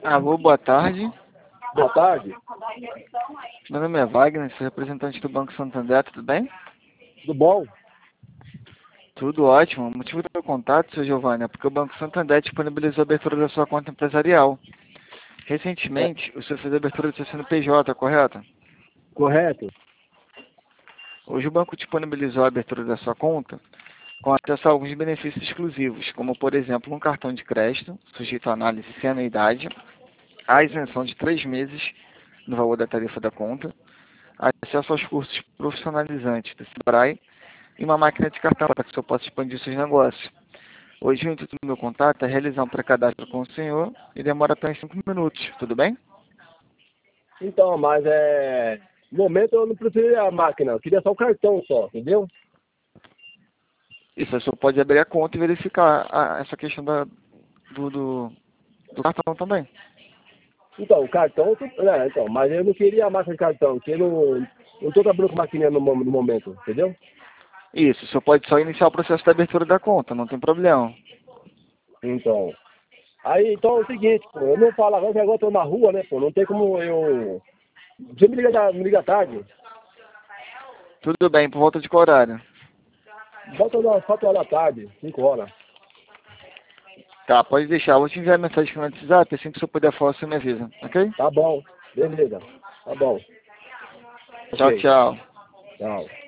Alô, boa tarde. Boa tarde. Meu nome é Wagner, sou representante do Banco Santander, tudo bem? Tudo bom? Tudo ótimo. O motivo do meu contato, seu Giovanni, é porque o Banco Santander disponibilizou a abertura da sua conta empresarial. É, Recentemente, o senhor fez a abertura do seu CNPJ, correto? correto? Hoje o banco disponibilizou a abertura da sua conta com acesso a alguns benefícios exclusivos, como, por exemplo, um cartão de crédito, sujeito à análise sem anuidade, a isenção de 3 meses no valor da tarifa da conta, acesso aos cursos profissionalizantes do Sebrae e uma máquina de cartão para que o senhor possa expandir seus negócios. Hoje o intuito do meu contato é realizar um pré-cadastro com o senhor e demora apenas 5 minutos, tudo bem? Então, mas no momento eu não prefiro a máquina, eu queria só o cartão só, entendeu? Isso, o senhor pode abrir a conta e verificar essa questão do cartão também. Então, o cartão, mas eu não queria a máquina de cartão, porque eu não estou trabalhando com maquininha no momento, entendeu? Isso, o senhor pode só iniciar o processo da abertura da conta, não tem problema. Então, então é o seguinte, pô, eu não falo agora que agora eu tô na rua, né, pô, não tem como eu... Você me liga à tarde, Tudo bem, por volta de qual horário? volta às 4 horas da tarde, 5 horas. Tá, pode deixar, eu vou te enviar a mensagem aqui no WhatsApp, assim que o senhor puder falar, você me avisa, ok? Tá bom, beleza, tá bom. Tchau, Ok, tchau. tchau.